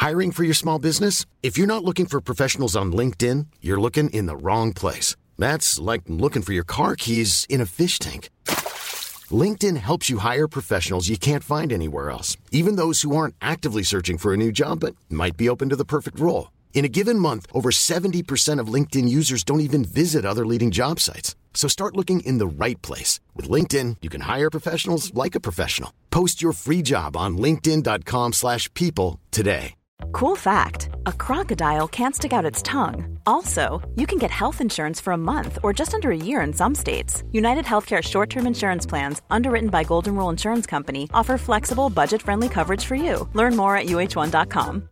Hiring for your small business? If you're not looking for professionals on LinkedIn, you're looking in the wrong place. That's like looking for your car keys in a fish tank. LinkedIn helps you hire professionals you can't find anywhere else, even those who aren't actively searching for a new job but might be open to the perfect role. In a given month, over 70% of LinkedIn users don't even visit other leading job sites. So start looking in the right place. With LinkedIn, you can hire professionals like a professional. Post your free job on linkedin.com/people today. Cool fact, a crocodile can't stick out its tongue. Also, you can get health insurance for a month or just under a year in some states. United Healthcare short-term insurance plans, underwritten by Golden Rule Insurance Company, offer flexible, budget-friendly coverage for you. Learn more at uh1.com.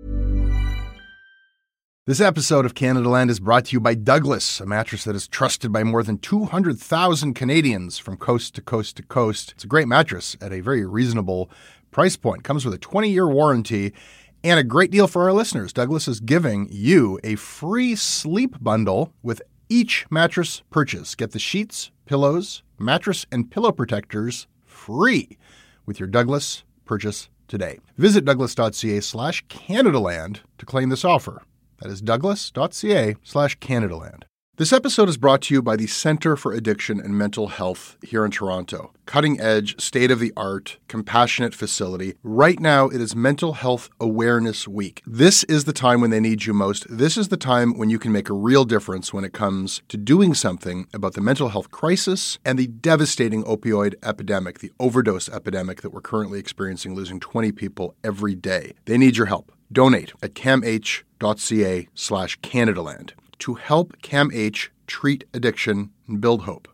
This episode of Canada Land is brought to you by Douglas, a mattress that is trusted by more than 200,000 Canadians from coast to coast to coast. It's a great mattress at a very reasonable price point. Comes with a 20-year warranty. And a great deal for our listeners. Douglas is giving you a free sleep bundle with each mattress purchase. Get the sheets, pillows, mattress, and pillow protectors free with your Douglas purchase today. Visit douglas.ca/Canadaland to claim this offer. That is douglas.ca/Canadaland. This episode is brought to you by the Centre for Addiction and Mental Health here in Toronto. Cutting-edge, state-of-the-art, compassionate facility. Right now, it is Mental Health Awareness Week. This is the time when they need you most. This is the time when you can make a real difference when it comes to doing something about the mental health crisis and the devastating opioid epidemic, the overdose epidemic that we're currently experiencing, losing 20 people every day. They need your help. Donate at camh.ca/Canadaland. to help CAMH treat addiction and build hope.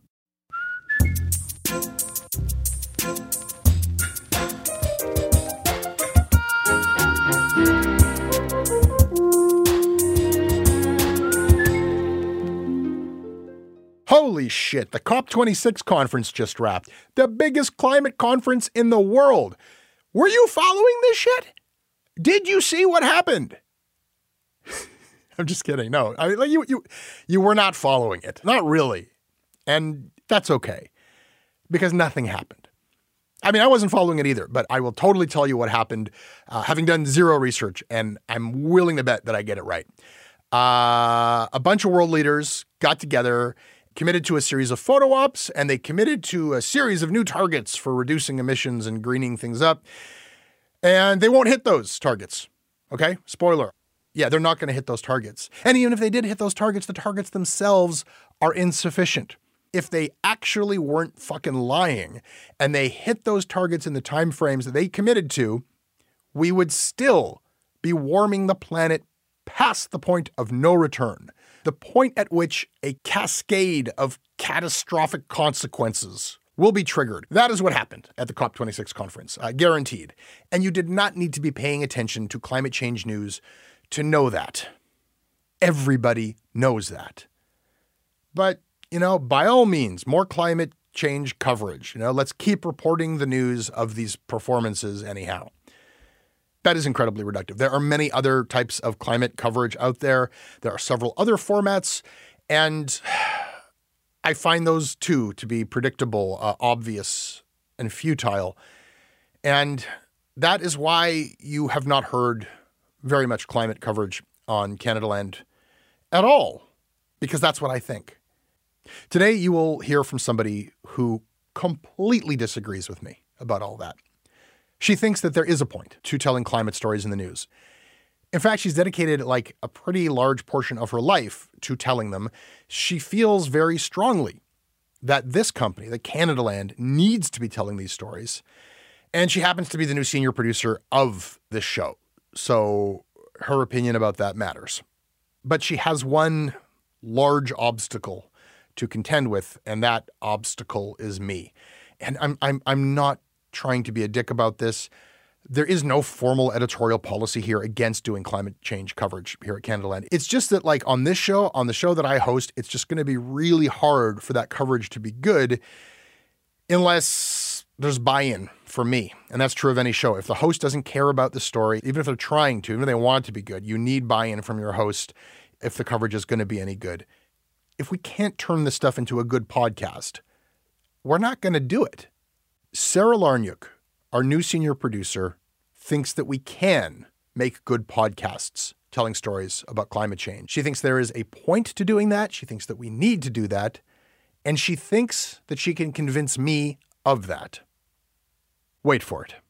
Holy shit, the COP26 conference just wrapped. The biggest climate conference in the world. Were you following this shit? Did you see what happened? I'm just kidding. No, I mean, like you were not following it. Not really. And that's okay because nothing happened. I mean, I wasn't following it either, but I will totally tell you what happened, having done zero research, and I'm willing to bet that I get it right. A bunch of world leaders got together, committed to a series of photo ops, and they committed to a series of new targets for reducing emissions and greening things up. And they won't hit those targets. Okay? Spoiler. Yeah, they're not going to hit those targets. And even if they did hit those targets, the targets themselves are insufficient. If they actually weren't fucking lying and they hit those targets in the time frames that they committed to, we would still be warming the planet past the point of no return, the point at which a cascade of catastrophic consequences will be triggered. That is what happened at the COP26 conference, guaranteed. And you did not need to be paying attention to climate change news to know that. Everybody knows that. But, by all means, more climate change coverage. Let's keep reporting the news of these performances anyhow. That is incredibly reductive. There are many other types of climate coverage out there. There are several other formats, and I find those too to be predictable, obvious, and futile. And that is why you have not heard very much climate coverage on Canada Land at all, because that's what I think. Today, you will hear from somebody who completely disagrees with me about all that. She thinks that there is a point to telling climate stories in the news. In fact, she's dedicated like a pretty large portion of her life to telling them. She feels very strongly that this company, that Canada Land, needs to be telling these stories. And she happens to be the new senior producer of this show. So her opinion about that matters. But she has one large obstacle to contend with, and that obstacle is me. And I'm not trying to be a dick about this. There is no formal editorial policy here against doing climate change coverage here at Canada Land. It's just that, like, on this show, on the show that I host, it's just going to be really hard for that coverage to be good unless there's buy-in from me. And that's true of any show. If the host doesn't care about the story, even if they're trying to, even if they want it to be good, you need buy-in from your host if the coverage is going to be any good. If we can't turn this stuff into a good podcast, we're not going to do it. Sarah Larniuk, our new senior producer, thinks that we can make good podcasts telling stories about climate change. She thinks there is a point to doing that. She thinks that we need to do that. And she thinks that she can convince me of that. Wait for it.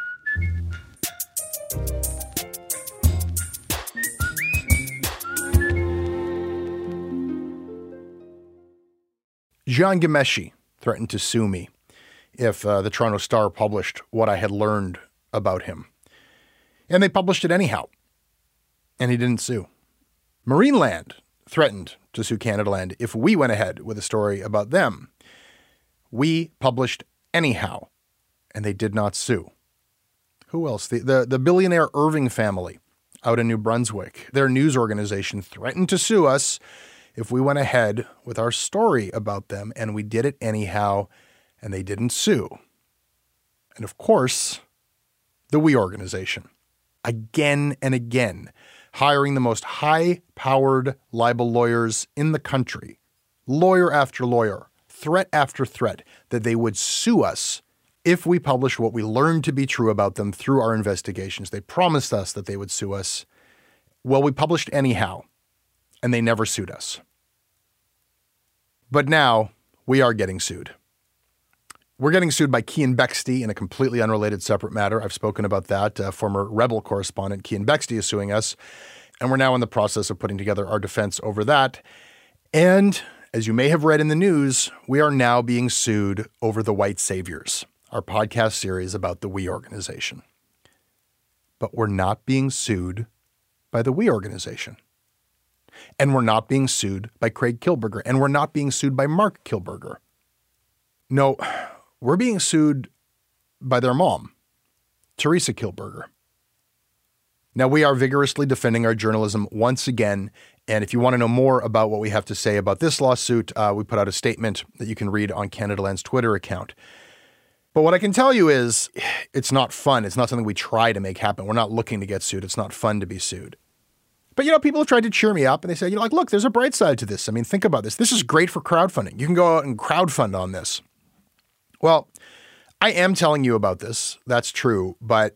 Jian Ghomeshi threatened to sue me if the Toronto Star published what I had learned about him. And they published it anyhow. And he didn't sue. Marineland threatened to sue Canadaland if we went ahead with a story about them. We published anyhow. And they did not sue. Who else? The billionaire Irving family out in New Brunswick. Their news organization threatened to sue us if we went ahead with our story about them, and we did it anyhow, and they didn't sue. And of course, the We organization, again and again, hiring the most high-powered libel lawyers in the country, lawyer after lawyer, threat after threat, that they would sue us if we publish what we learned to be true about them through our investigations. They promised us that they would sue us. Well, we published anyhow, and they never sued us. But now we are getting sued. We're getting sued by Cian Bexte in a completely unrelated separate matter. I've spoken about that. Former Rebel correspondent Cian Bexte is suing us, and we're now in the process of putting together our defense over that. And as you may have read in the news, we are now being sued over The White Saviors, our podcast series about the We organization. But we're not being sued by the We organization. And we're not being sued by Craig Kielburger. And we're not being sued by Mark Kielburger. No, we're being sued by their mom, Teresa Kielburger. Now, we are vigorously defending our journalism once again. And if you want to know more about what we have to say about this lawsuit, we put out a statement that you can read on Canadaland's Twitter account. But what I can tell you is it's not fun. It's not something we try to make happen. We're not looking to get sued. It's not fun to be sued. But, people have tried to cheer me up and they say, look, there's a bright side to this. I mean, think about this. This is great for crowdfunding. You can go out and crowdfund on this. Well, I am telling you about this. That's true. But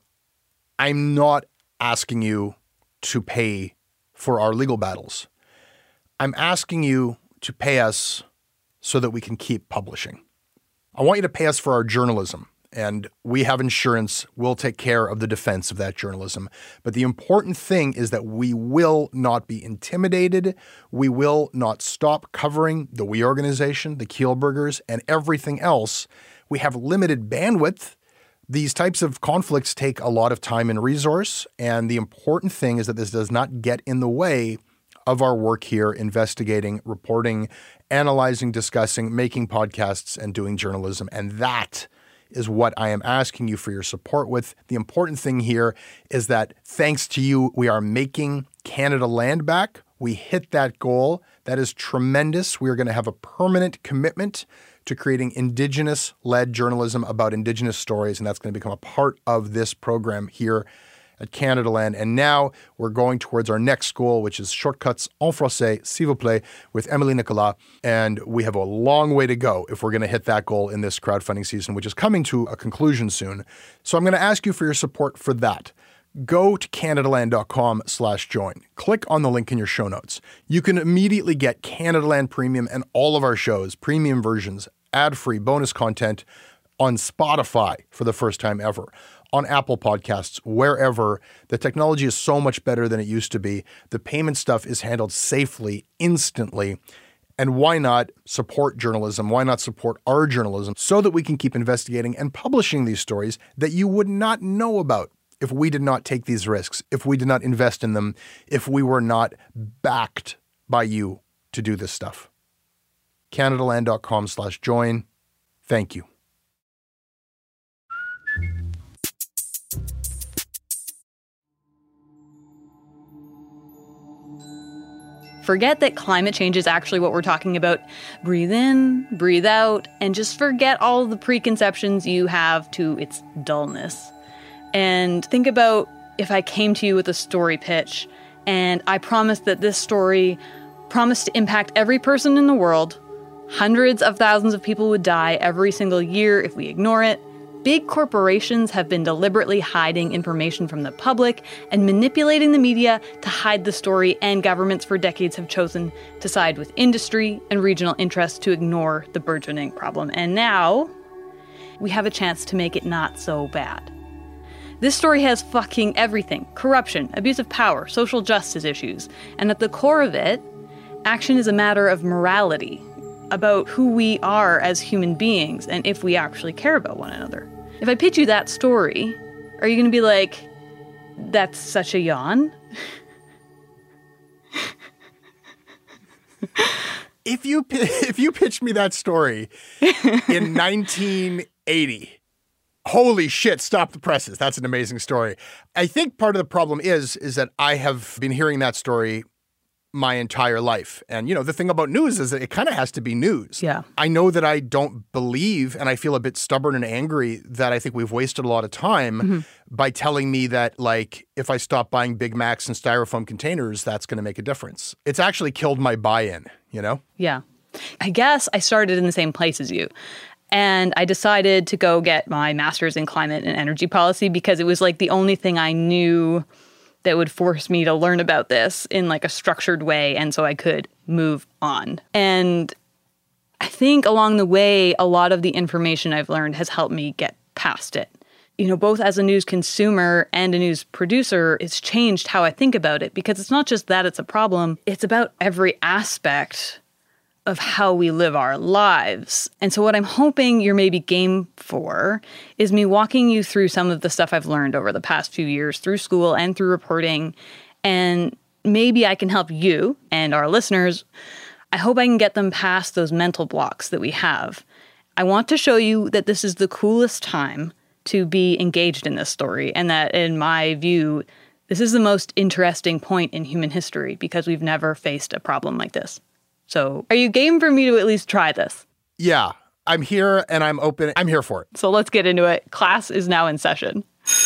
I'm not asking you to pay for our legal battles. I'm asking you to pay us so that we can keep publishing. I want you to pay us for our journalism, and we have insurance. We'll take care of the defense of that journalism. But the important thing is that we will not be intimidated. We will not stop covering the We organization, the Kielburgers, and everything else. We have limited bandwidth. These types of conflicts take a lot of time and resource, and the important thing is that this does not get in the way of our work here, investigating, reporting, analyzing, discussing, making podcasts, and doing journalism. And that is what I am asking you for your support with. The important thing here is that thanks to you, we are making Canadaland back. We hit that goal. That is tremendous. We are going to have a permanent commitment to creating Indigenous-led journalism about Indigenous stories, and that's going to become a part of this program here at Canadaland. And now we're going towards our next goal, which is Shortcuts en français, s'il vous plaît, with Emily Nicolas. And we have a long way to go if we're going to hit that goal in this crowdfunding season, which is coming to a conclusion soon. So I'm going to ask you for your support for that. Go to Canadaland.com/join. Click on the link in your show notes. You can immediately get Canadaland Premium and all of our shows, premium versions, ad-free bonus content on Spotify for the first time ever, on Apple Podcasts, wherever. The technology is so much better than it used to be. The payment stuff is handled safely, instantly. And why not support journalism? Why not support our journalism so that we can keep investigating and publishing these stories that you would not know about if we did not take these risks, if we did not invest in them, if we were not backed by you to do this stuff. Canadaland.com/join. Thank you. Forget that climate change is actually what we're talking about. Breathe in, breathe out, and just forget all of the preconceptions you have to its dullness. And think about if I came to you with a story pitch and I promised that this story promised to impact every person in the world. Hundreds of thousands of people would die every single year if we ignore it. Big corporations have been deliberately hiding information from the public and manipulating the media to hide the story, and governments for decades have chosen to side with industry and regional interests to ignore the burgeoning problem. And now we have a chance to make it not so bad. This story has fucking everything: corruption, abuse of power, social justice issues. And at the core of it, action is a matter of morality, about who we are as human beings and if we actually care about one another. If I pitch you that story, are you going to be like, that's such a yawn? If you pitched me that story in 1980, holy shit, stop the presses. That's an amazing story. I think part of the problem is that I have been hearing that story my entire life. And, the thing about news is that it kind of has to be news. Yeah. I know that I don't believe, and I feel a bit stubborn and angry that I think we've wasted a lot of time by telling me that, like, if I stop buying Big Macs and styrofoam containers, that's going to make a difference. It's actually killed my buy-in, Yeah. I guess I started in the same place as you. And I decided to go get my master's in climate and energy policy because it was like the only thing I knew that would force me to learn about this in like a structured way, and so I could move on. And I think along the way, a lot of the information I've learned has helped me get past it. Both as a news consumer and a news producer, it's changed how I think about it, because it's not just that it's a problem, it's about every aspect of how we live our lives. And so what I'm hoping you're maybe game for is me walking you through some of the stuff I've learned over the past few years through school and through reporting. And maybe I can help you and our listeners. I hope I can get them past those mental blocks that we have. I want to show you that this is the coolest time to be engaged in this story, and that, in my view, this is the most interesting point in human history because we've never faced a problem like this. So are you game for me to at least try this? Yeah, I'm here and I'm open. I'm here for it. So let's get into it. Class is now in session.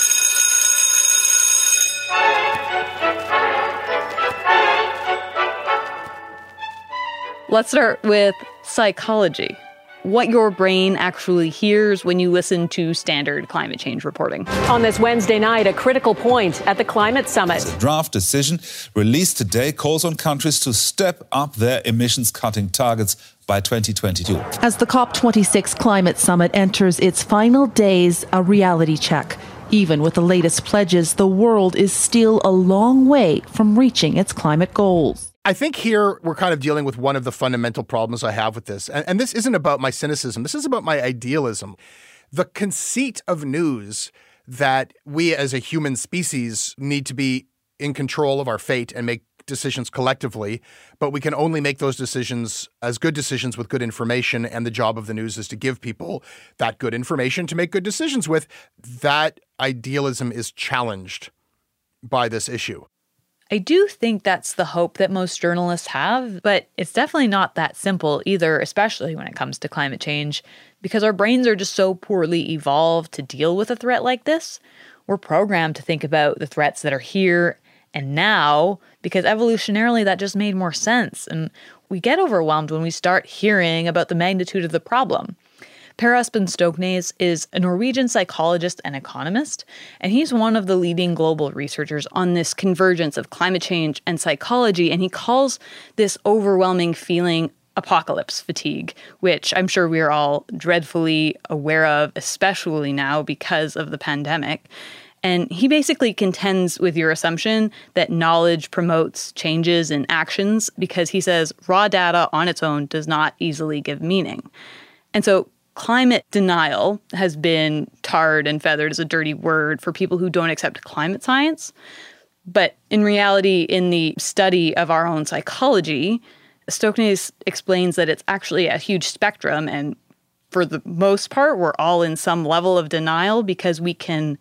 Let's start with psychology. What your brain actually hears when you listen to standard climate change reporting. On this Wednesday night, a critical point at the climate summit. A draft decision released today calls on countries to step up their emissions-cutting targets by 2022. As the COP26 climate summit enters its final days, a reality check. Even with the latest pledges, the world is still a long way from reaching its climate goals. I think here we're kind of dealing with one of the fundamental problems I have with this. And this isn't about my cynicism. This is about my idealism. The conceit of news that we as a human species need to be in control of our fate and make decisions collectively, but we can only make those decisions as good decisions with good information, and the job of the news is to give people that good information to make good decisions with. That idealism is challenged by this issue. I do think that's the hope that most journalists have, but it's definitely not that simple either, especially when it comes to climate change, because our brains are just so poorly evolved to deal with a threat like this. We're programmed to think about the threats that are here and now, because evolutionarily that just made more sense. And we get overwhelmed when we start hearing about the magnitude of the problem. Per Espen Stoknes is a Norwegian psychologist and economist, and he's one of the leading global researchers on this convergence of climate change and psychology, and he calls this overwhelming feeling apocalypse fatigue, which I'm sure we are all dreadfully aware of, especially now because of the pandemic. And he basically contends with your assumption that knowledge promotes changes in actions, because he says raw data on its own does not easily give meaning. And so climate denial has been tarred and feathered as a dirty word for people who don't accept climate science. But in reality, in the study of our own psychology, Stoknes explains that it's actually a huge spectrum. And for the most part, we're all in some level of denial because we can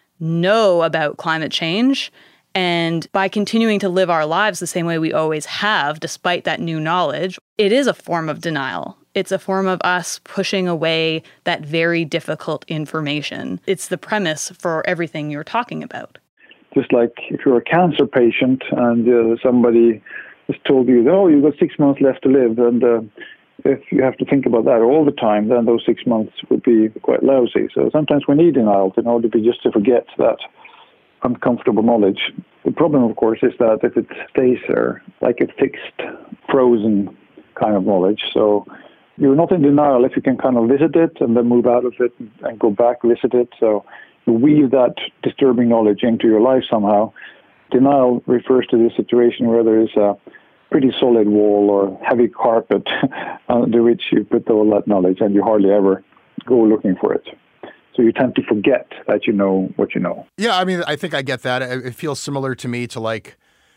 know about climate change. And by continuing to live our lives the same way we always have, despite that new knowledge, it is a form of denial. It's a form of us pushing away that very difficult information. It's the premise for everything you're talking about. Just like if you're a cancer patient and somebody has told you, oh, you've got 6 months left to live, and if you have to think about that all the time, then those 6 months would be quite lousy. So sometimes we need denial in order just to forget that uncomfortable knowledge. The problem, of course, is that if it stays there, like a fixed, frozen kind of knowledge, so you're not in denial if you can kind of visit it and then move out of it and go back, visit it. So you weave that disturbing knowledge into your life somehow. Denial refers to the situation where there is a pretty solid wall or heavy carpet under which you put all that knowledge and you hardly ever go looking for it. So you tend to forget that you know what you know. Yeah, I mean, I think I get that. It feels similar to me to like,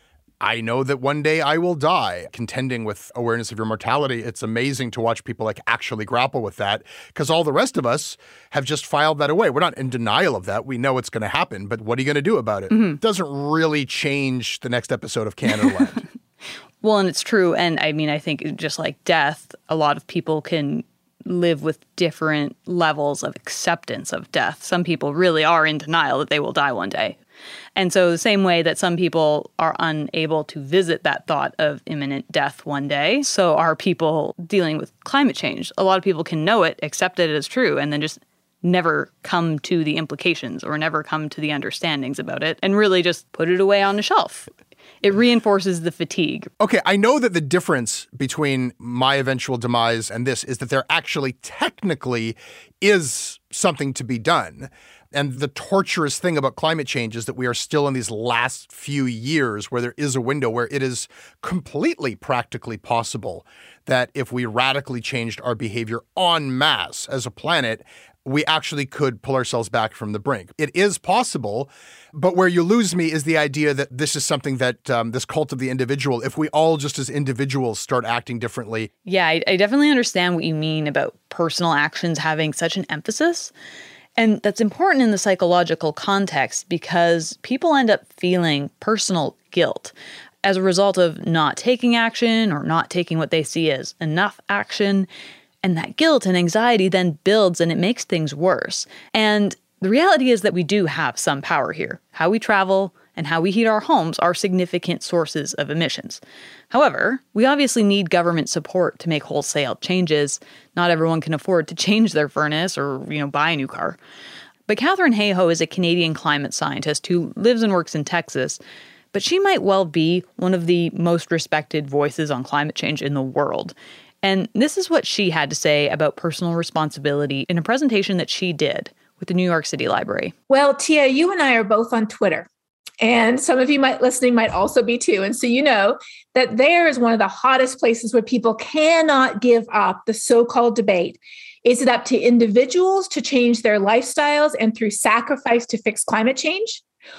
I know that one day I will die. Contending with awareness of your mortality, it's amazing to watch people like actually grapple with that because all the rest of us have just filed that away. We're not in denial of that. We know it's going to happen, but what are you going to do about it? It doesn't really change the next episode of Canadaland. Well, and it's true. And I mean, I think just like death, a lot of people can live with different levels of acceptance of death. Some people really are in denial that they will die one day. And so the same way that some people are unable to visit that thought of imminent death one day, so are people dealing with climate change. A lot of people can know it, accept it as true, and then just never come to the implications or never come to the understandings about it and really just put it away on the shelf. It reinforces the fatigue. Okay, I know that the difference between my eventual demise and this is that there actually technically is something to be done. And the torturous thing about climate change is that we are still in these last few years where there is a window where it is completely practically possible that if we radically changed our behavior en masse as a planet, we actually could pull ourselves back from the brink. It is possible, but where you lose me is the idea that this is something that this cult of the individual, if we all just as individuals start acting differently. Yeah, I definitely understand what you mean about personal actions having such an emphasis. And that's important in the psychological context because people end up feeling personal guilt as a result of not taking action or not taking what they see as enough action. And that guilt and anxiety then builds and it makes things worse. And the reality is that we do have some power here. How we travel and how we heat our homes are significant sources of emissions. However, we obviously need government support to make wholesale changes. Not everyone can afford to change their furnace or, buy a new car. But Katharine Hayhoe is a Canadian climate scientist who lives and works in Texas, but she might well be one of the most respected voices on climate change in the world. And this is what she had to say about personal responsibility in a presentation that she did with the New York City Library. Well, Tia, you and I are both on Twitter. And some of you listening might also be too. And so you know that there is one of the hottest places where people cannot give up the so-called debate. Is it up to individuals to change their lifestyles and through sacrifice to fix climate change?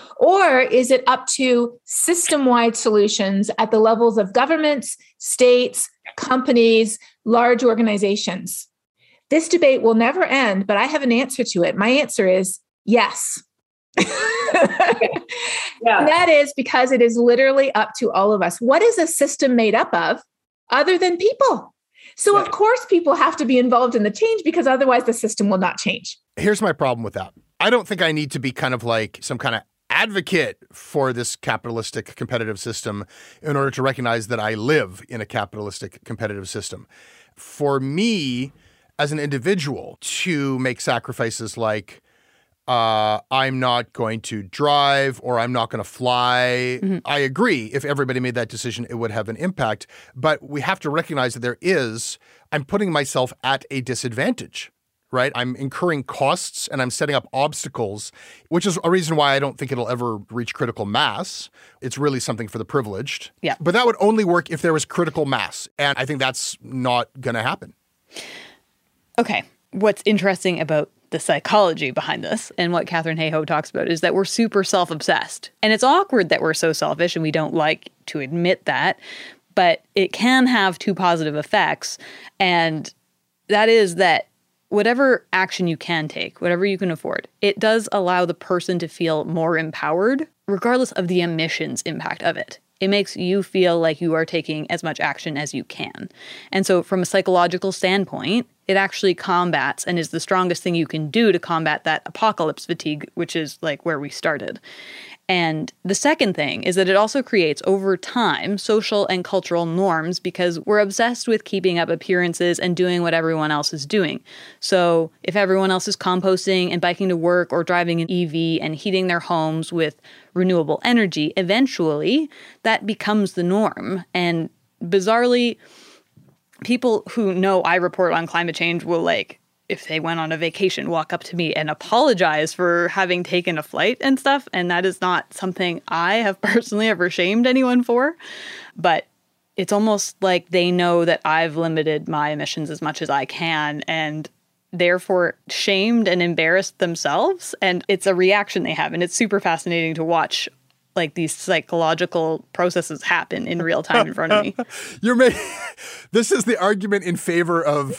Or is it up to system-wide solutions at the levels of governments, states, companies, large organizations? This debate will never end, but I have an answer to it. My answer is yes. Yeah. And that is because it is literally up to all of us. What is a system made up of other than people? So, of course, people have to be involved in the change because otherwise the system will not change. Here's my problem with that. I don't think I need to be kind of like some kind of advocate for this capitalistic competitive system in order to recognize that I live in a capitalistic competitive system. For me, as an individual, to make sacrifices like I'm not going to drive or I'm not going to fly. Mm-hmm. I agree. If everybody made that decision, it would have an impact. But we have to recognize that I'm putting myself at a disadvantage, right? I'm incurring costs and I'm setting up obstacles, which is a reason why I don't think it'll ever reach critical mass. It's really something for the privileged. Yeah. But that would only work if there was critical mass. And I think that's not going to happen. Okay. What's interesting about the psychology behind this and what Katharine Hayhoe talks about is that we're super self-obsessed. And it's awkward that we're so selfish and we don't like to admit that, but it can have two positive effects. And that is that whatever action you can take, whatever you can afford, it does allow the person to feel more empowered, regardless of the emissions impact of it. It makes you feel like you are taking as much action as you can. And so from a psychological standpoint, it actually combats and is the strongest thing you can do to combat that apocalypse fatigue, which is like where we started. And the second thing is that it also creates, over time, social and cultural norms because we're obsessed with keeping up appearances and doing what everyone else is doing. So if everyone else is composting and biking to work or driving an EV and heating their homes with renewable energy, eventually that becomes the norm. And bizarrely, people who know I report on climate change will, like, if they went on a vacation, walk up to me and apologize for having taken a flight and stuff. And that is not something I have personally ever shamed anyone for. But it's almost like they know that I've limited my emissions as much as I can and therefore shamed and embarrassed themselves. And it's a reaction they have. And it's super fascinating to watch like these psychological processes happen in real time in front of me. This is the argument in favor of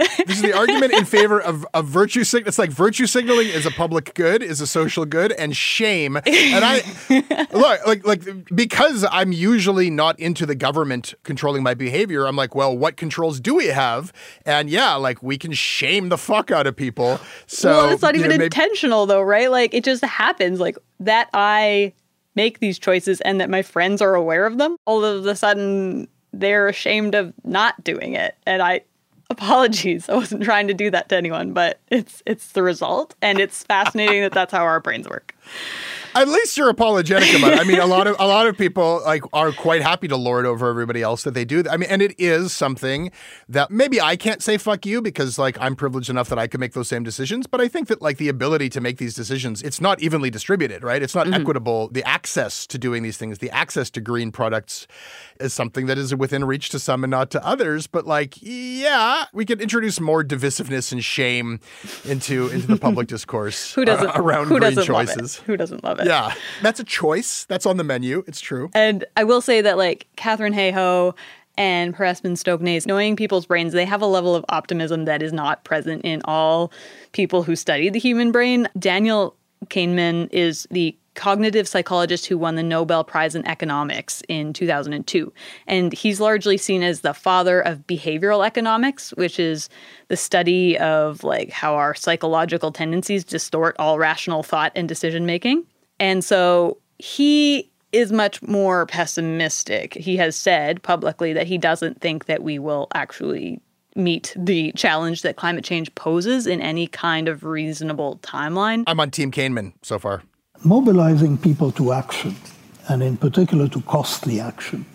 of virtue signaling. It's like virtue signaling is a public good, is a social good, and shame. And I look like because I'm usually not into the government controlling my behavior, I'm like, well, what controls do we have? And yeah, like we can shame the fuck out of people. So well, it's not even intentional though, right? Like it just happens like that I make these choices and that my friends are aware of them. All of a sudden, they're ashamed of not doing it. And apologies, I wasn't trying to do that to anyone, but it's the result. And it's fascinating that that's how our brains work. At least you're apologetic about it. I mean, a lot of people like are quite happy to lord over everybody else that they do. I mean, and it is something that maybe I can't say fuck you because like I'm privileged enough that I can make those same decisions. But I think that like the ability to make these decisions, it's not evenly distributed, right? It's not equitable. The access to doing these things, the access to green products is something that is within reach to some and not to others. But like, yeah, we could introduce more divisiveness and shame into the public discourse around green choices. Who doesn't love it? Yeah, that's a choice. That's on the menu. It's true. And I will say that like Katherine Hayhoe and Per Espen Stoknes, knowing people's brains, they have a level of optimism that is not present in all people who study the human brain. Daniel Kahneman is the cognitive psychologist who won the Nobel Prize in Economics in 2002. And he's largely seen as the father of behavioral economics, which is the study of like how our psychological tendencies distort all rational thought and decision making. And so he is much more pessimistic. He has said publicly that he doesn't think that we will actually meet the challenge that climate change poses in any kind of reasonable timeline. I'm on Team Kahneman so far. Mobilizing people to action, and in particular to costly action,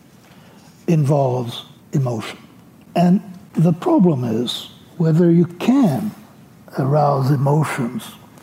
involves emotion. And the problem is whether you can arouse emotions.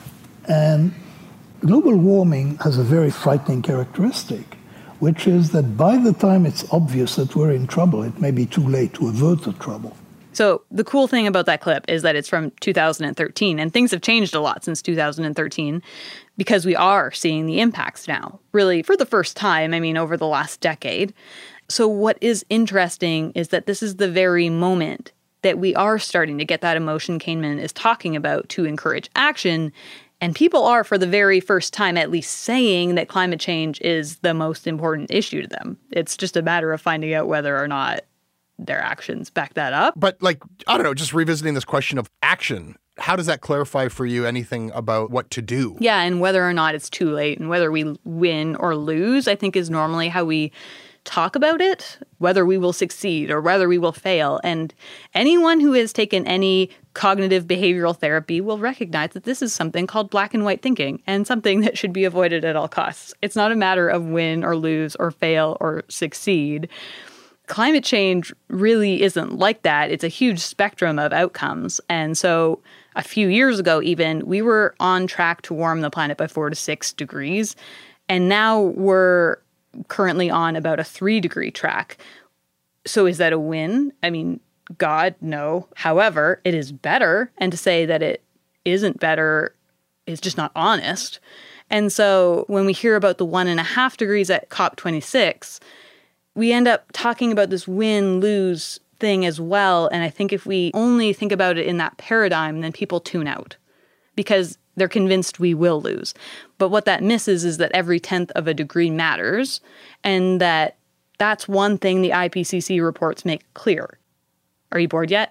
And global warming has a very frightening characteristic, which is that by the time it's obvious that we're in trouble, it may be too late to avert the trouble. So the cool thing about that clip is that it's from 2013, and things have changed a lot since 2013 because we are seeing the impacts now, really for the first time, I mean, over the last decade. So what is interesting is that this is the very moment that we are starting to get that emotion Kahneman is talking about to encourage action. And people are, for the very first time, at least saying that climate change is the most important issue to them. It's just a matter of finding out whether or not their actions back that up. But like, I don't know, just revisiting this question of action, how does that clarify for you anything about what to do? Yeah, and whether or not it's too late and whether we win or lose, I think is normally how we talk about it, whether we will succeed or whether we will fail. And anyone who has taken any cognitive behavioral therapy will recognize that this is something called black and white thinking and something that should be avoided at all costs. It's not a matter of win or lose or fail or succeed. Climate change really isn't like that. It's a huge spectrum of outcomes. And so a few years ago, even, we were on track to warm the planet by 4 to 6 degrees. And now we're currently on about a 3-degree track. So is that a win? I mean, God, no. However, it is better. And to say that it isn't better is just not honest. And so when we hear about the 1.5 degrees at COP26, we end up talking about this win-lose thing as well. And I think if we only think about it in that paradigm, then people tune out because they're convinced we will lose. But what that misses is that every 1/10 of a degree matters, and that's one thing the IPCC reports make clear. Are you bored yet?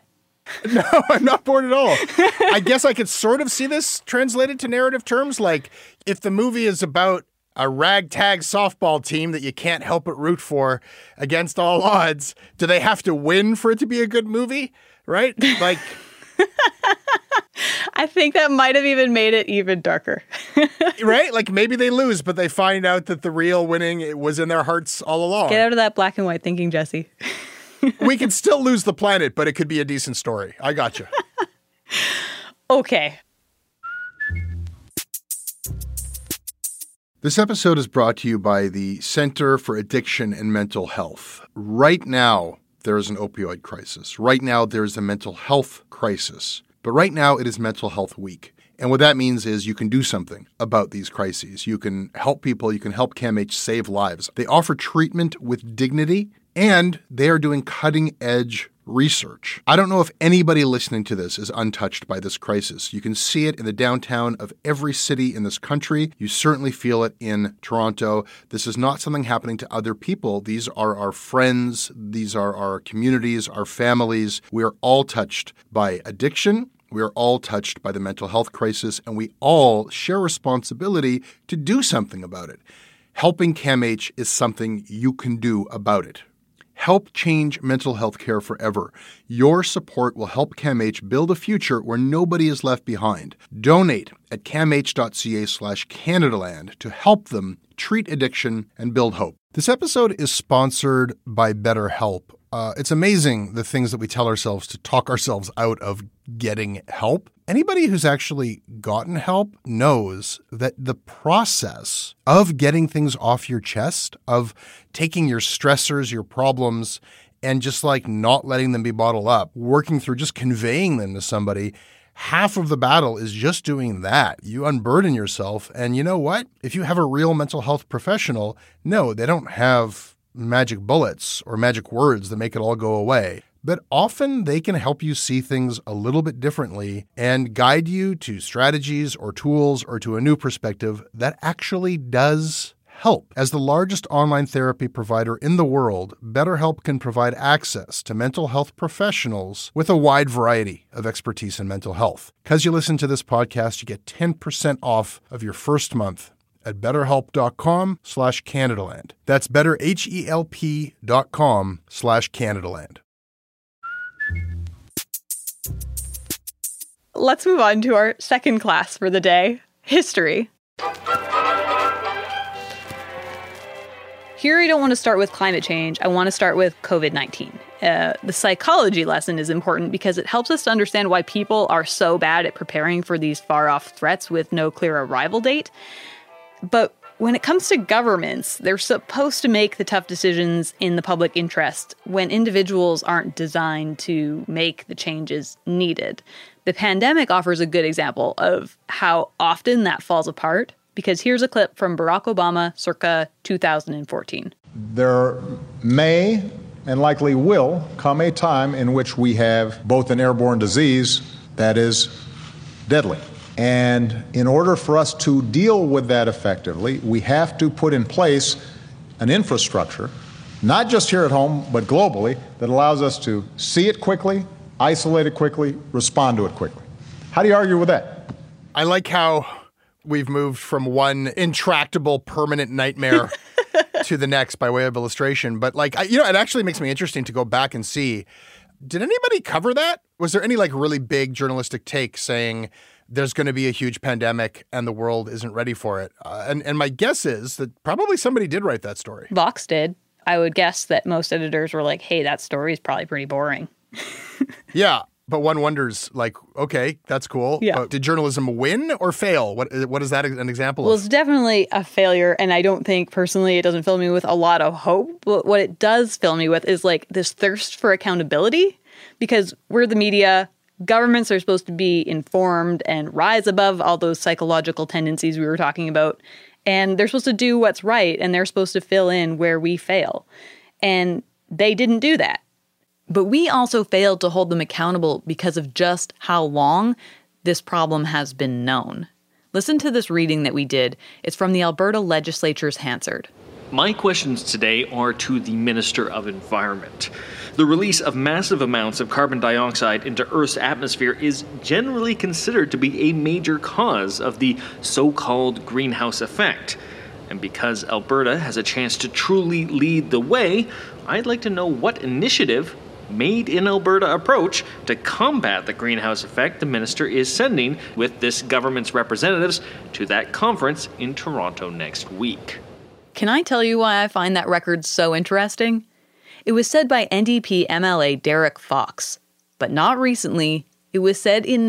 No, I'm not bored at all. I guess I could sort of see this translated to narrative terms. Like, if the movie is about a ragtag softball team that you can't help but root for against all odds, do they have to win for it to be a good movie? Right? Like, I think that might have even made it even darker. right? Like, maybe they lose, but they find out that the real winning was in their hearts all along. Get out of that black and white thinking, Jesse. We could still lose the planet, but it could be a decent story. I got you. Okay. This episode is brought to you by the Center for Addiction and Mental Health. Right now, there is an opioid crisis. Right now, there is a mental health crisis. But right now, it is Mental Health Week. And what that means is you can do something about these crises. You can help people. You can help CAMH save lives. They offer treatment with dignity, and they are doing cutting-edge research. I don't know if anybody listening to this is untouched by this crisis. You can see it in the downtown of every city in this country. You certainly feel it in Toronto. This is not something happening to other people. These are our friends. These are our communities, our families. We are all touched by addiction. We are all touched by the mental health crisis, and we all share responsibility to do something about it. Helping CAMH is something you can do about it. Help change mental health care forever. Your support will help CAMH build a future where nobody is left behind. Donate at camh.ca/Canadaland to help them treat addiction and build hope. This episode is sponsored by BetterHelp. It's amazing the things that we tell ourselves to talk ourselves out of getting help. Anybody who's actually gotten help knows that the process of getting things off your chest, of taking your stressors, your problems, and just like not letting them be bottled up, working through just conveying them to somebody, half of the battle is just doing that. You unburden yourself. And you know what? If you have a real mental health professional, no, they don't have magic bullets or magic words that make it all go away. But often they can help you see things a little bit differently and guide you to strategies or tools or to a new perspective that actually does help. As the largest online therapy provider in the world, BetterHelp can provide access to mental health professionals with a wide variety of expertise in mental health. Because you listen to this podcast, you get 10% off of your first month at betterhelp.com/Canadaland. That's betterhelp.com/Canadaland. Let's move on to our second class for the day, history. Here I don't want to start with climate change. I want to start with COVID-19. The psychology lesson is important because it helps us to understand why people are so bad at preparing for these far-off threats with no clear arrival date. But when it comes to governments, they're supposed to make the tough decisions in the public interest when individuals aren't designed to make the changes needed. The pandemic offers a good example of how often that falls apart, because here's a clip from Barack Obama circa 2014. There may and likely will come a time in which we have both an airborne disease that is deadly. And in order for us to deal with that effectively, we have to put in place an infrastructure, not just here at home, but globally, that allows us to see it quickly, isolate it quickly, respond to it quickly. How do you argue with that? I like how we've moved from one intractable permanent nightmare to the next by way of illustration. But it actually makes me interesting to go back and see, did anybody cover that? Was there any really big journalistic take saying there's going to be a huge pandemic and the world isn't ready for it? And my guess is that probably somebody did write that story. Vox did. I would guess that most editors were like, hey, that story is probably pretty boring. Yeah. But one wonders, okay, that's cool. Yeah. But did journalism win or fail? What is that an example of? Well, it's definitely a failure. And I don't think, personally, it doesn't fill me with a lot of hope. But what it does fill me with is this thirst for accountability. Because we're the media. Governments are supposed to be informed and rise above all those psychological tendencies we were talking about. And they're supposed to do what's right. And they're supposed to fill in where we fail. And they didn't do that. But we also failed to hold them accountable because of just how long this problem has been known. Listen to this reading that we did. It's from the Alberta Legislature's Hansard. My questions today are to the Minister of Environment. The release of massive amounts of carbon dioxide into Earth's atmosphere is generally considered to be a major cause of the so-called greenhouse effect. And because Alberta has a chance to truly lead the way, I'd like to know what initiative, Made in Alberta approach to combat the greenhouse effect the minister is sending with this government's representatives to that conference in Toronto next week. Can I tell you why I find that record so interesting? It was said by NDP MLA Derek Fox, but not recently. It was said in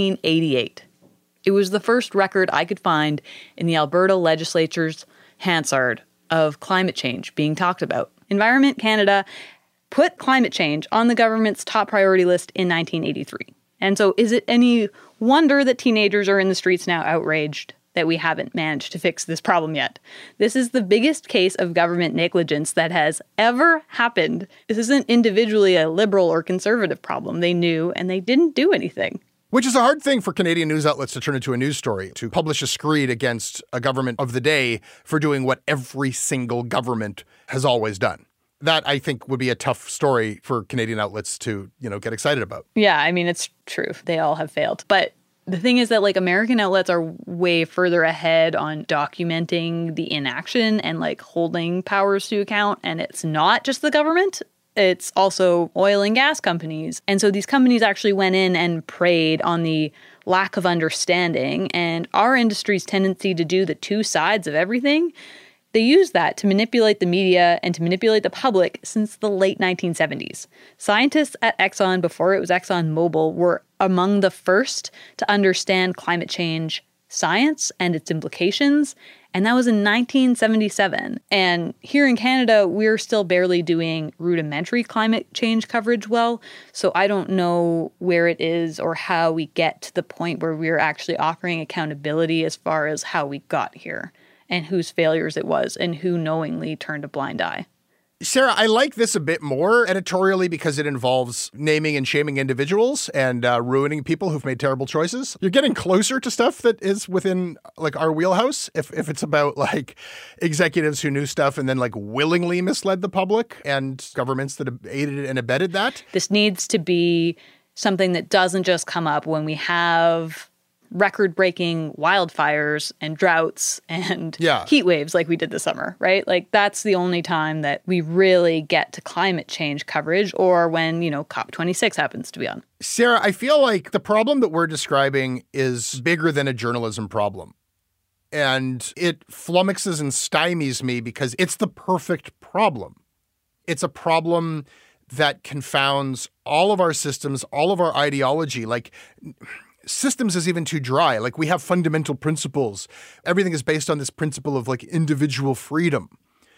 1988. It was the first record I could find in the Alberta legislature's Hansard of climate change being talked about. Environment Canada put climate change on the government's top priority list in 1983. And so is it any wonder that teenagers are in the streets now outraged that we haven't managed to fix this problem yet? This is the biggest case of government negligence that has ever happened. This isn't individually a liberal or conservative problem. They knew and they didn't do anything. Which is a hard thing for Canadian news outlets to turn into a news story, to publish a screed against a government of the day for doing what every single government has always done. That, I think, would be a tough story for Canadian outlets to, get excited about. Yeah, I mean, it's true. They all have failed. But the thing is that, American outlets are way further ahead on documenting the inaction and, holding powers to account. And it's not just the government. It's also oil and gas companies. And so these companies actually went in and preyed on the lack of understanding and our industry's tendency to do the two sides of everything. They used that to manipulate the media and to manipulate the public since the late 1970s. Scientists at Exxon, before it was ExxonMobil, were among the first to understand climate change science and its implications, and that was in 1977. And here in Canada, we're still barely doing rudimentary climate change coverage well, so I don't know where it is or how we get to the point where we're actually offering accountability as far as how we got here, and whose failures it was, and who knowingly turned a blind eye. Sarah, I like this a bit more editorially because it involves naming and shaming individuals and ruining people who've made terrible choices. You're getting closer to stuff that is within our wheelhouse. If it's about executives who knew stuff and then willingly misled the public and governments that aided and abetted that. This needs to be something that doesn't just come up when we have record-breaking wildfires and droughts and heat waves like we did this summer, right? That's the only time that we really get to climate change coverage, or when, COP26 happens to be on. Sarah, I feel like the problem that we're describing is bigger than a journalism problem. And it flummoxes and stymies me because it's the perfect problem. It's a problem that confounds all of our systems, all of our ideology. Systems is even too dry. We have fundamental principles. Everything is based on this principle of individual freedom.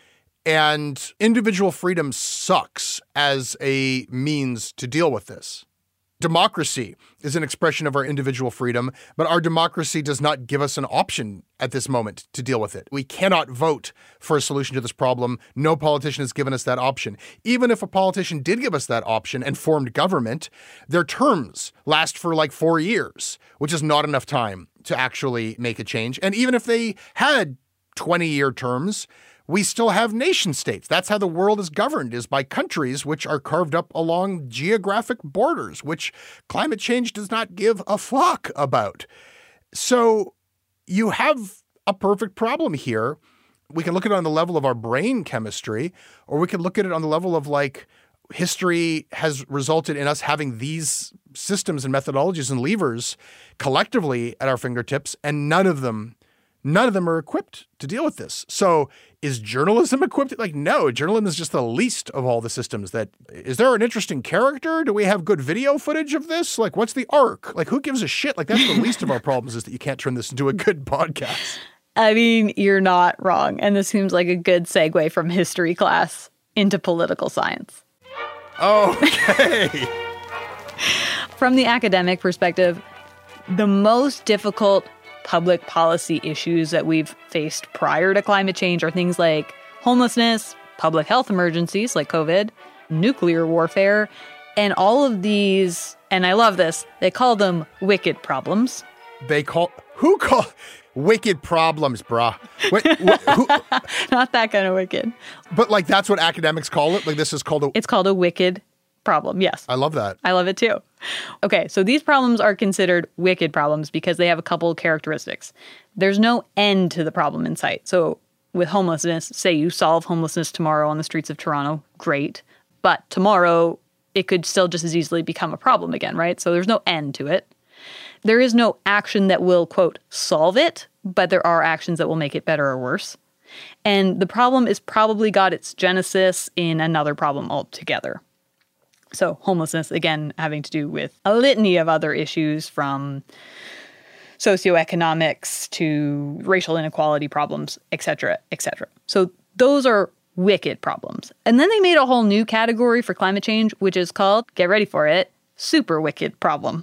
And individual freedom sucks as a means to deal with this. Democracy is an expression of our individual freedom, but our democracy does not give us an option at this moment to deal with it. We cannot vote for a solution to this problem. No politician has given us that option. Even if a politician did give us that option and formed government, their terms last for 4 years, which is not enough time to actually make a change. And even if they had 20-year terms, we still have nation states. That's how the world is governed, is by countries which are carved up along geographic borders, which climate change does not give a fuck about. So you have a perfect problem here. We can look at it on the level of our brain chemistry, or we can look at it on the level of history has resulted in us having these systems and methodologies and levers collectively at our fingertips, and none of them are equipped to deal with this. So is journalism equipped? No, journalism is just the least of all the systems. Is there an interesting character? Do we have good video footage of this? What's the arc? Who gives a shit? That's the least of our problems, is that you can't turn this into a good podcast. I mean, you're not wrong. And this seems like a good segue from history class into political science. Okay. From the academic perspective, the most difficult public policy issues that we've faced prior to climate change are things like homelessness, public health emergencies like COVID, nuclear warfare, and all of these, and I love this, they call them wicked problems. Wicked problems, brah. Not that kind of wicked. But like that's what academics call it? Like this is called It's called a wicked problem, yes. I love that. I love it too. Okay, so these problems are considered wicked problems because they have a couple of characteristics. There's no end to the problem in sight. So with homelessness, say you solve homelessness tomorrow on the streets of Toronto, great. But tomorrow, it could still just as easily become a problem again, right? So there's no end to it. There is no action that will, quote, solve it, but there are actions that will make it better or worse. And the problem is probably got its genesis in another problem altogether. So homelessness, again, having to do with a litany of other issues from socioeconomics to racial inequality problems, et cetera, et cetera. So those are wicked problems. And then they made a whole new category for climate change, which is called, get ready for it, super wicked problem.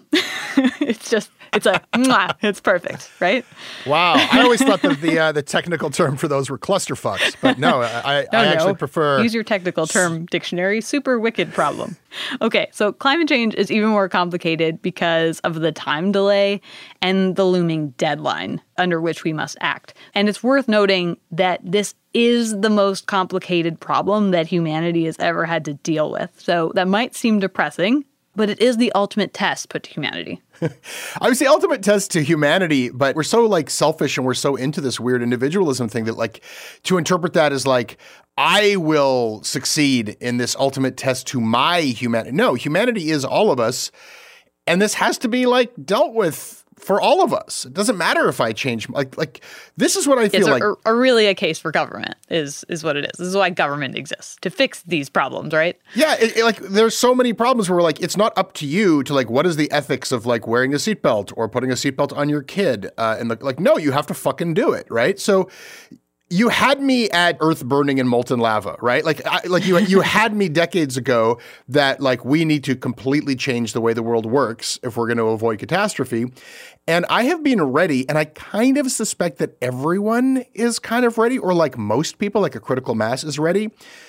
It's perfect, right? Wow. I always thought that the technical term for those were clusterfucks, but no, I actually prefer... Use your technical term dictionary, super wicked problem. Okay, so climate change is even more complicated because of the time delay and the looming deadline under which we must act. And it's worth noting that this is the most complicated problem that humanity has ever had to deal with. So that might seem depressing, but it is the ultimate test put to humanity. I was the ultimate test to humanity, but we're so like selfish and we're so into this weird individualism thing that like to interpret that as like, I will succeed in this ultimate test to my humanity. No, humanity is all of us. And this has to be like dealt with for all of us. It doesn't matter if I change. Like this is what I feel like. It's really a case for government is what it is. This is why government exists, to fix these problems, right? Yeah, like there's so many problems where like it's not up to you to like what is the ethics of like wearing a seatbelt or putting a seatbelt on your kid, and like no, you have to fucking do it, right? So. You had me at earth burning in molten lava, right? You had me decades ago that like we need to completely change the way the world works if we're going to avoid catastrophe. And I have been ready, and I kind of suspect that everyone is kind of ready, or like most people, like a critical mass is ready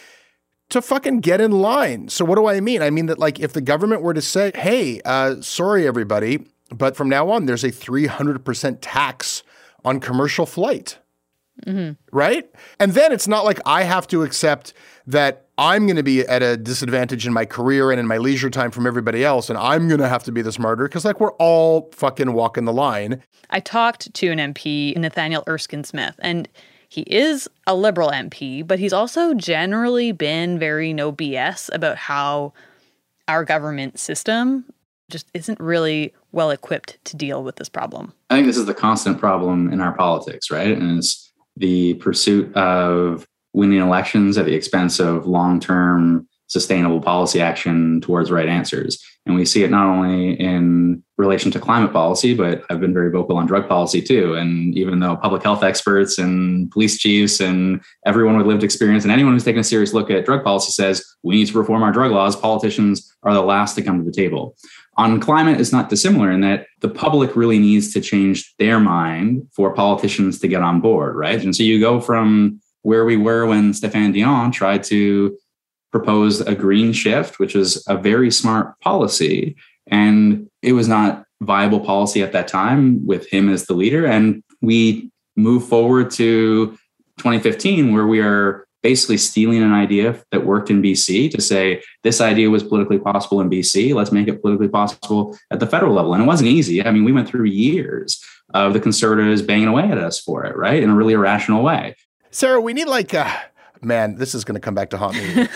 to fucking get in line. So what do I mean? I mean that like if the government were to say, hey, sorry everybody, but from now on there's a 300% tax on commercial flight. Mm-hmm. Right? And then it's not like I have to accept that I'm going to be at a disadvantage in my career and in my leisure time from everybody else, and I'm going to have to be the smarter because like we're all fucking walking the line. I talked to an MP, Nathaniel Erskine Smith, and he is a Liberal MP, but he's also generally been very no BS about how our government system just isn't really well equipped to deal with this problem. I think this is the constant problem in our politics, right? And it's the pursuit of winning elections at the expense of long-term sustainable policy action towards right answers. And we see it not only in relation to climate policy, but I've been very vocal on drug policy too. And even though public health experts and police chiefs and everyone with lived experience and anyone who's taken a serious look at drug policy says we need to reform our drug laws, politicians are the last to come to the table. On climate, it's not dissimilar in that the public really needs to change their mind for politicians to get on board, right? And so you go from where we were when Stéphane Dion tried to propose a green shift, which was a very smart policy, and it was not viable policy at that time with him as the leader. And we move forward to 2015, where we are basically stealing an idea that worked in BC to say this idea was politically possible in BC. Let's make it politically possible at the federal level. And it wasn't easy. I mean, we went through years of the Conservatives banging away at us for it, right? In a really irrational way. Sarah, we need like, man, this is going to come back to haunt me.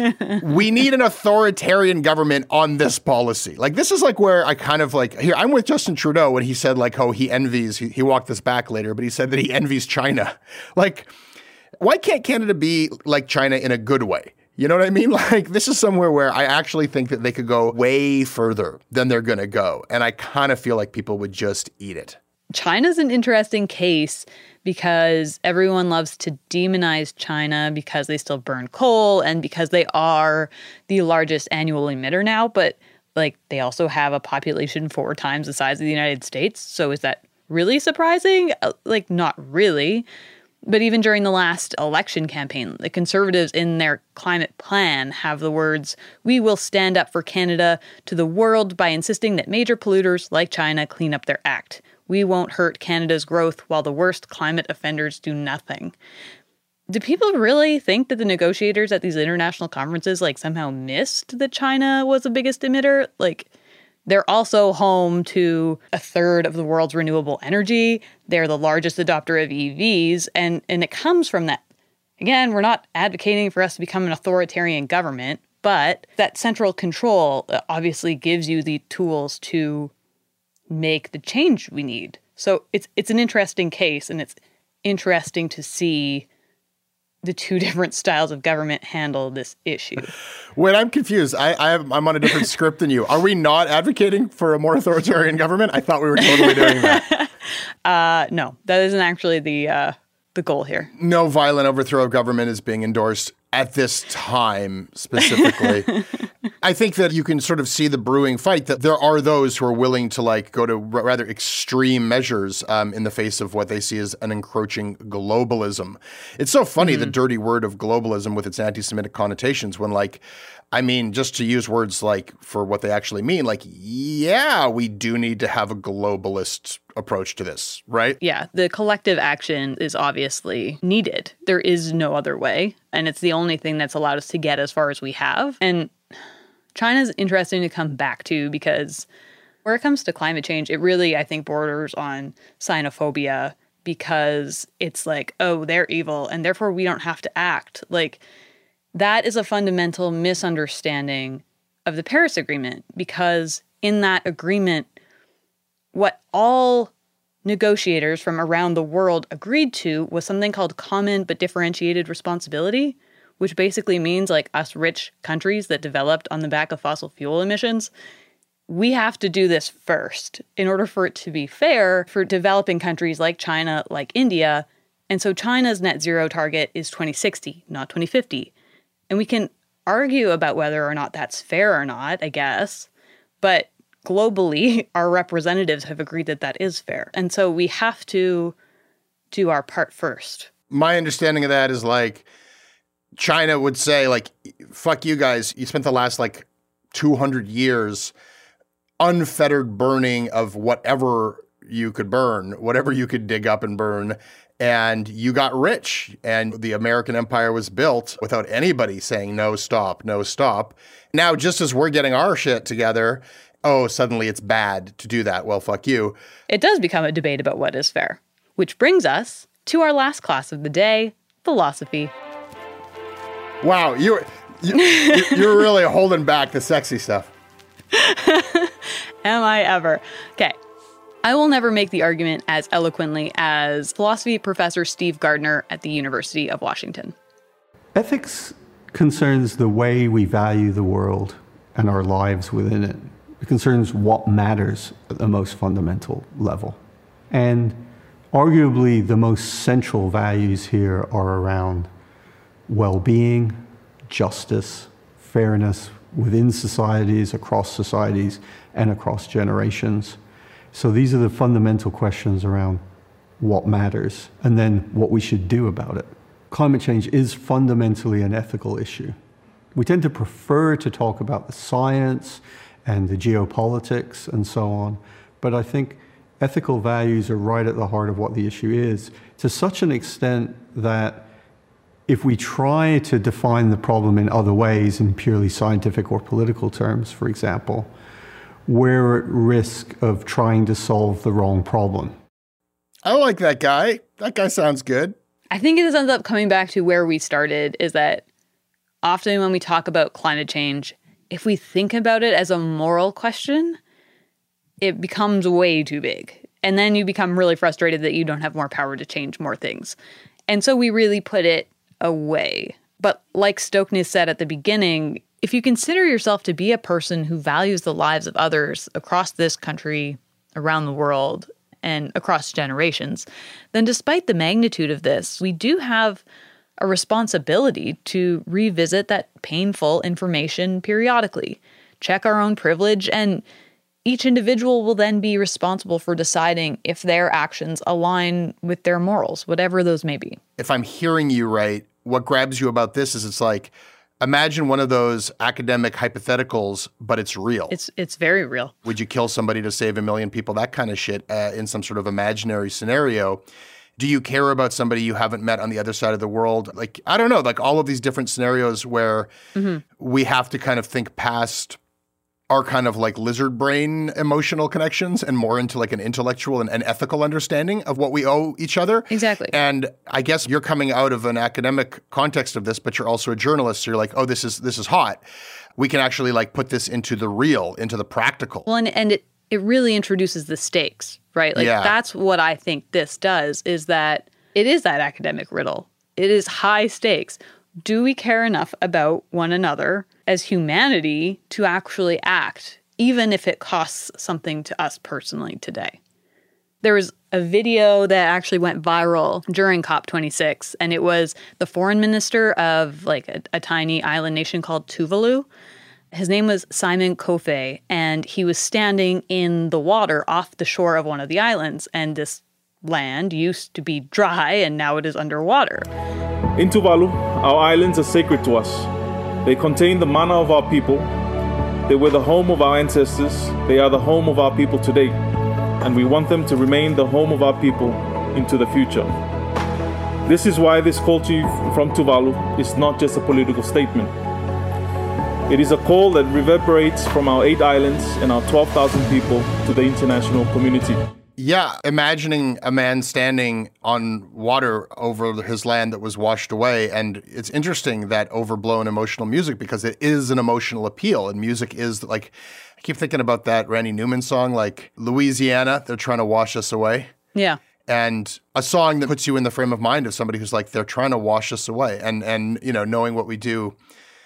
We need an authoritarian government on this policy. Like, this is like where I kind of like, here, I'm with Justin Trudeau when he said like, oh, he envies, he walked this back later, but he said that he envies China. Like, why can't Canada be like China in a good way? You know what I mean? Like, this is somewhere where I actually think that they could go way further than they're going to go. And I kind of feel like people would just eat it. China's an interesting case because everyone loves to demonize China because they still burn coal and because they are the largest annual emitter now. But like, they also have a population 4 times the size of the United States. So is that really surprising? Like, not really. But even during the last election campaign, the Conservatives in their climate plan have the words, "We will stand up for Canada to the world by insisting that major polluters like China clean up their act. We won't hurt Canada's growth while the worst climate offenders do nothing. Do people really think that the negotiators at these international conferences somehow missed that China was the biggest emitter? They're also home to a third of the world's renewable energy. They're the largest adopter of EVs, and it comes from that. Again, we're not advocating for us to become an authoritarian government, but that central control obviously gives you the tools to make the change we need. So it's an interesting case, and it's interesting to see the two different styles of government handle this issue. Wait, I'm confused. I'm on a different script than you. Are we not advocating for a more authoritarian government? I thought we were totally doing that. No, that isn't actually the goal here. No violent overthrow of government is being endorsed at this time specifically. I think that you can sort of see the brewing fight, that there are those who are willing to go to rather extreme measures in the face of what they see as an encroaching globalism. It's so funny, the dirty word of globalism with its anti-Semitic connotations when just to use words for what they actually mean, yeah, we do need to have a globalist approach to this, right? Yeah, the collective action is obviously needed. There is no other way, and it's the only thing that's allowed us to get as far as we have. And China's interesting to come back to because where it comes to climate change, it really, I think, borders on xenophobia because it's oh, they're evil, and therefore we don't have to act. That is a fundamental misunderstanding of the Paris Agreement, because in that agreement, what all negotiators from around the world agreed to was something called common but differentiated responsibility, which basically means us rich countries that developed on the back of fossil fuel emissions, we have to do this first in order for it to be fair for developing countries like China, like India. And so China's net zero target is 2060, not 2050. And we can argue about whether or not that's fair or not, I guess. But globally, our representatives have agreed that that is fair. And so we have to do our part first. My understanding of that is China would say fuck you guys. You spent the last 200 years unfettered burning of whatever you could burn, whatever you could dig up and burn. And you got rich, and the American empire was built without anybody saying, no, stop, no, stop. Now, just as we're getting our shit together, oh, suddenly it's bad to do that. Well, fuck you. It does become a debate about what is fair, which brings us to our last class of the day, philosophy. Wow, you're really holding back the sexy stuff. Am I ever? Okay. I will never make the argument as eloquently as philosophy professor Steve Gardner at the University of Washington. Ethics concerns the way we value the world and our lives within it. It concerns what matters at the most fundamental level. And arguably the most central values here are around well-being, justice, fairness within societies, across societies, and across generations. So these are the fundamental questions around what matters and then what we should do about it. Climate change is fundamentally an ethical issue. We tend to prefer to talk about the science and the geopolitics and so on, but I think ethical values are right at the heart of what the issue is, to such an extent that if we try to define the problem in other ways, in purely scientific or political terms, for example, we're at risk of trying to solve the wrong problem. I like that guy. That guy sounds good. I think this ends up coming back to where we started, is that often when we talk about climate change, if we think about it as a moral question, it becomes way too big. And then you become really frustrated that you don't have more power to change more things. And so we really put it away. But like Stokeness said at the beginning, if you consider yourself to be a person who values the lives of others across this country, around the world, and across generations, then despite the magnitude of this, we do have a responsibility to revisit that painful information periodically, check our own privilege, and each individual will then be responsible for deciding if their actions align with their morals, whatever those may be. If I'm hearing you right, what grabs you about this is it's like, Imagine one of those academic hypotheticals, but it's real. It's very real. Would you kill somebody to save 1 million people? That kind of shit in some sort of imaginary scenario. Do you care about somebody you haven't met on the other side of the world? Like, I don't know, like all of these different scenarios where we have to kind of think past our kind of like lizard brain emotional connections and more into like an intellectual and ethical understanding of what we owe each other. Exactly. And I guess you're coming out of an academic context of this, but you're also a journalist. So you're like, oh, this is hot. We can actually like put this into the real, into the practical. Well, and it really introduces the stakes, right? Like that's what I think this does, is that it is that academic riddle. It is high stakes. Do we care enough about one another as humanity to actually act, even if it costs something to us personally today? There was a video that actually went viral during COP26, and it was the foreign minister of like a tiny island nation called Tuvalu. His name was Simon Kofe, and he was standing in the water off the shore of one of the islands, and this land used to be dry, and now it is underwater. In Tuvalu, our islands are sacred to us. They contain the mana of our people. They were the home of our ancestors. They are the home of our people today. And we want them to remain the home of our people into the future. This is why this call to you from Tuvalu is not just a political statement. It is a call that reverberates from our 8 islands and our 12,000 people to the international community. Yeah, imagining a man standing on water over his land that was washed away. And it's interesting, that overblown emotional music, because it is an emotional appeal. And music is like, I keep thinking about that Randy Newman song, like Louisiana, they're trying to wash us away. Yeah. And a song that puts you in the frame of mind of somebody who's like, they're trying to wash us away. And you know, knowing what we do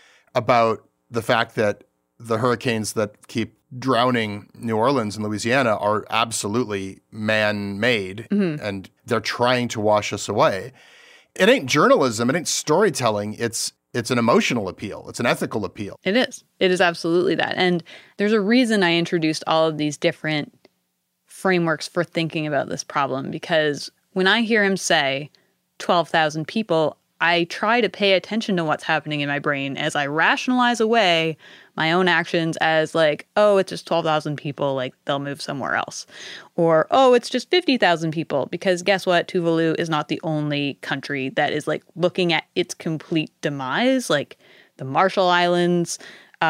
about the fact that the hurricanes that keep drowning New Orleans and Louisiana are absolutely man-made, and they're trying to wash us away. It ain't journalism, it ain't storytelling, it's an emotional appeal, it's an ethical appeal. It is. It is absolutely that. And there's a reason I introduced all of these different frameworks for thinking about this problem, because when I hear him say 12,000 people, I try to pay attention to what's happening in my brain as I rationalize away my own actions as like, oh, it's just 12,000 people, like they'll move somewhere else. Or, oh, it's just 50,000 people, because guess what? Tuvalu is not the only country that is like looking at its complete demise. Like the Marshall Islands,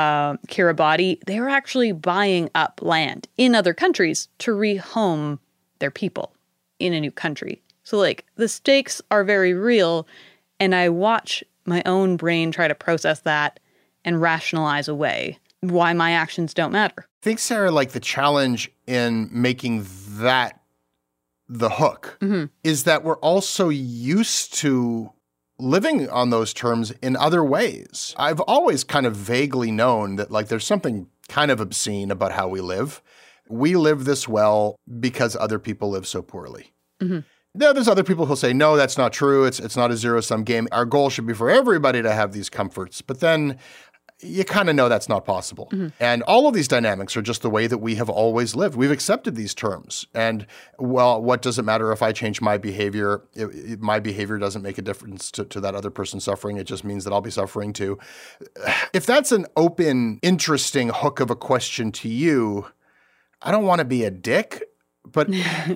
Kiribati, they're actually buying up land in other countries to rehome their people in a new country. So like the stakes are very real. And I watch my own brain try to process that and rationalize away why my actions don't matter. I think, Sarah, like the challenge in making that the hook is that we're also used to living on those terms in other ways. I've always kind of vaguely known that like there's something kind of obscene about how we live. We live this well because other people live so poorly. Now, there's other people who'll say, no, that's not true. It's not a zero-sum game. Our goal should be for everybody to have these comforts. But then you kind of know that's not possible. And all of these dynamics are just the way that we have always lived. We've accepted these terms. And, well, what does it matter if I change my behavior? My behavior doesn't make a difference to that other person suffering. It just means that I'll be suffering too. If that's an open, interesting hook of a question to you, I don't want to be a dick, but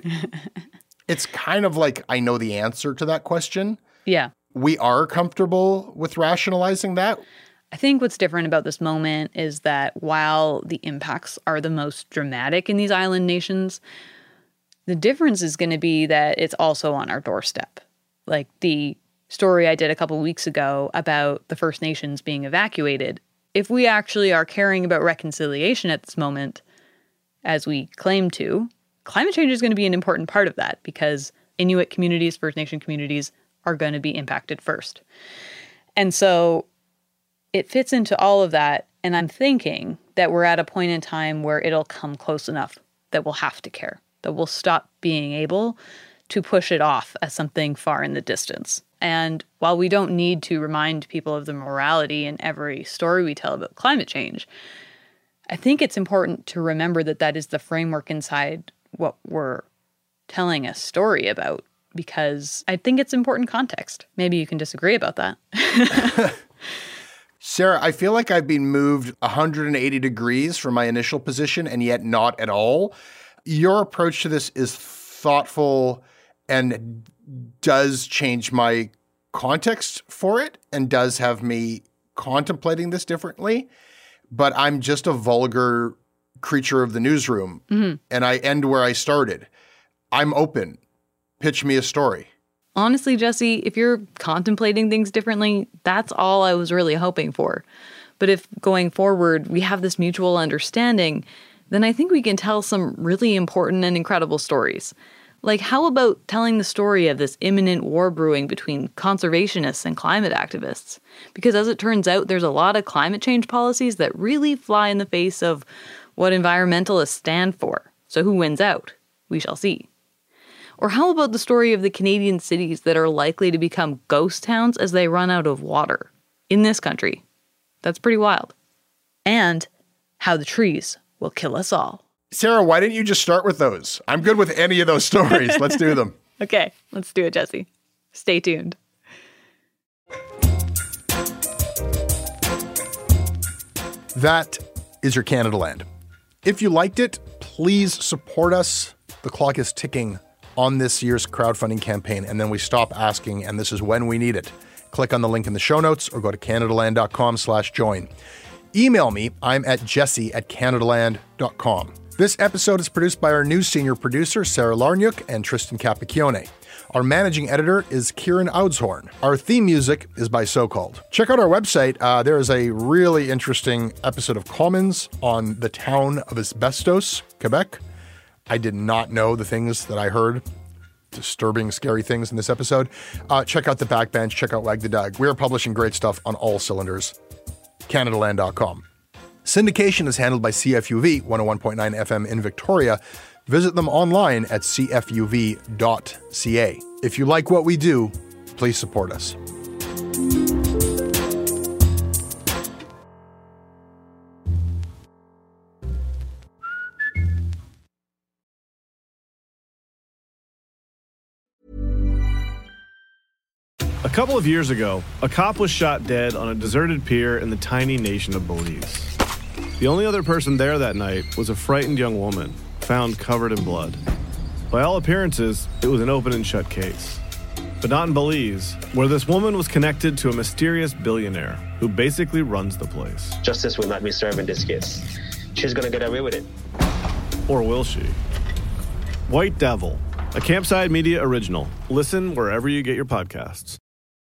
it's kind of like I know the answer to that question. Yeah. We are comfortable with rationalizing that. I think what's different about this moment is that while the impacts are the most dramatic in these island nations, the difference is going to be that it's also on our doorstep. Like the story I did a couple weeks ago about the First Nations being evacuated. If we actually are caring about reconciliation at this moment, as we claim to, climate change is going to be an important part of that, because Inuit communities, First Nation communities are going to be impacted first. And so it fits into all of that. And I'm thinking that we're at a point in time where it'll come close enough that we'll have to care, that we'll stop being able to push it off as something far in the distance. And while we don't need to remind people of the morality in every story we tell about climate change, I think it's important to remember that that is the framework inside what we're telling a story about, because I think it's important context. Maybe you can disagree about that. Sarah, I feel like I've been moved 180 degrees from my initial position and yet not at all. Your approach to this is thoughtful and does change my context for it and does have me contemplating this differently. But I'm just a vulgar creature of the newsroom, and I end where I started. I'm open. Pitch me a story. Honestly, Jesse, if you're contemplating things differently, that's all I was really hoping for. But if going forward we have this mutual understanding, then I think we can tell some really important and incredible stories. Like, how about telling the story of this imminent war brewing between conservationists and climate activists? Because as it turns out, there's a lot of climate change policies that really fly in the face of what environmentalists stand for. So who wins out? We shall see. Or how about the story of the Canadian cities that are likely to become ghost towns as they run out of water in this country? That's pretty wild. And how the trees will kill us all. Sarah, why didn't you just start with those? I'm good with any of those stories. Let's do them. Okay, let's do it, Jesse. Stay tuned. That is your Canada Land. If you liked it, please support us. The clock is ticking on this year's crowdfunding campaign, and then we stop asking, and this is when we need it. Click on the link in the show notes or go to canadaland.com/join. Email me. I'm at jesse@canadaland.com. This episode is produced by our new senior producer, Sarah Larniuk and Tristan Capacchione. Our managing editor is Kieran Oudshorn. Our theme music is by So-Called. Check out our website. There is a really interesting episode of Commons on the town of Asbestos, Quebec. I did not know the things that I heard. Disturbing, scary things in this episode. Check out the Backbench. Check out Wag the Dog. We are publishing great stuff on all cylinders. CanadaLand.com. Syndication is handled by CFUV 101.9 FM in Victoria. Visit them online at cfuv.ca. If you like what we do, please support us. A couple of years ago, a cop was shot dead on a deserted pier in the tiny nation of Belize. The only other person there that night was a frightened young woman, found covered in blood. By all appearances, it was an open and shut case. But not in Belize, where this woman was connected to a mysterious billionaire who basically runs the place. Justice will not be served in this case. She's gonna get away with it. Or will she? White Devil, a Campside Media original. Listen wherever you get your podcasts.